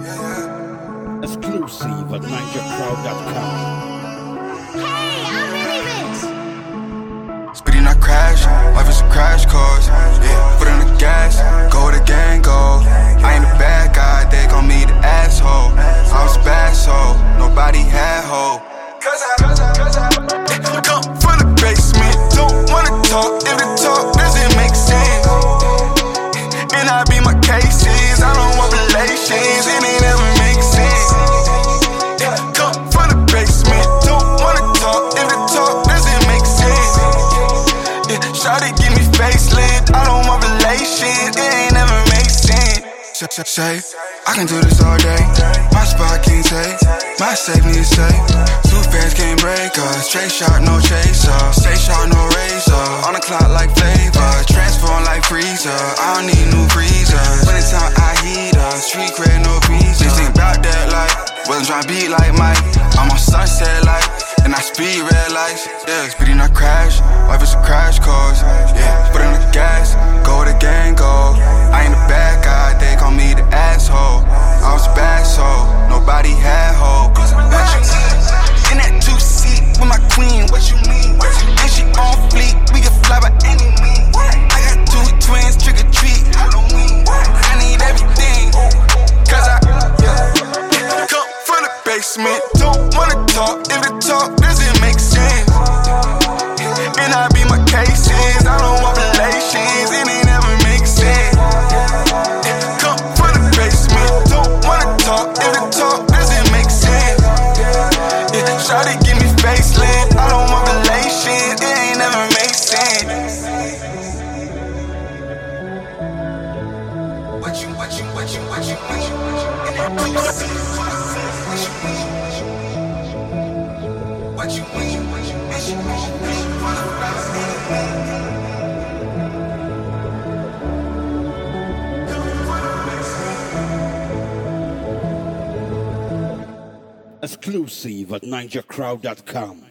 Exclusive at NigerCrowd.com. Hey, I'm really rich. Speeding, not crash, life is a crash course. Yeah, foot on the gas, go where the gang go. I ain't a bad guy, they gon' me the asshole. I was bad, so nobody had hope. Come from the basement, don't wanna talk. If the talk doesn't make sense, and I be my cases, I don't want relations, and it never makes sense. Come from the basement, don't wanna talk. If the talk doesn't make sense, shawty give me facelift, I don't want relations, it ain't never make sense. Say, I can do this all day. My spot can't take, my safe needs safe. Too fast can't break us. Straight shot, no chaser. Straight shot, no razor. On the clock like flavor. Transform like freezer. I don't need new freezers. When it's time I heat up. Street cred, no visa. Just think about that life. Wasn't tryna beat like Mike. I'm on sunset light, and I speed red lights. Yeah, speeding, not crash. Life is a crash course. Yeah, put in the gas. Go where the gang go. I ain't a bad guy, they gon' me the asshole. I was bad, so nobody had hope. What you mean? In that two-seat with my queen, what you mean? And she on fleek, we can fly by any means. I got two twins, trick or treat, Halloween. I need everything, cause I come from the basement. Don't wanna talk, if the talk doesn't make sense, and I be my cases, I don't want relations, and it never makes sense. Come from the basement, don't wanna talk, if the talk doesn't make sense. Shawty give me facelift, I don't want relations, it ain't never make sense. What you Exclusive at NigerCrowd.com.